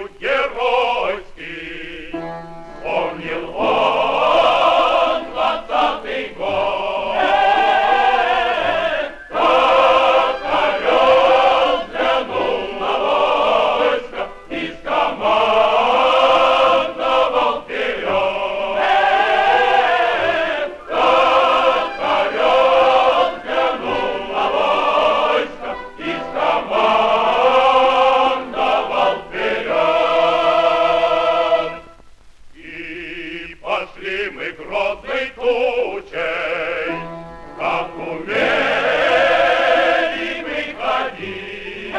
путь геройский. Вспомнил он 20-й год. Как орел взглянул на войско и скомандовал вперед. Как орел взглянул на войско и скомандовал вперед. И пошли мы грозной тучей, как умели мы ходить,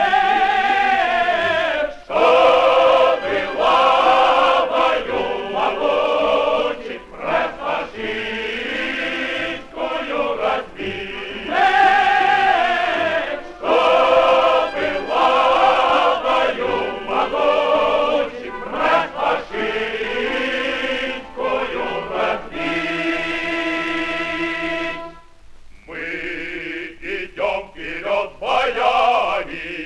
что была бою могучей, враг фашистскую разбить. Что была бою могучей, враг фашистскую разбить. Мы идем вперед боями,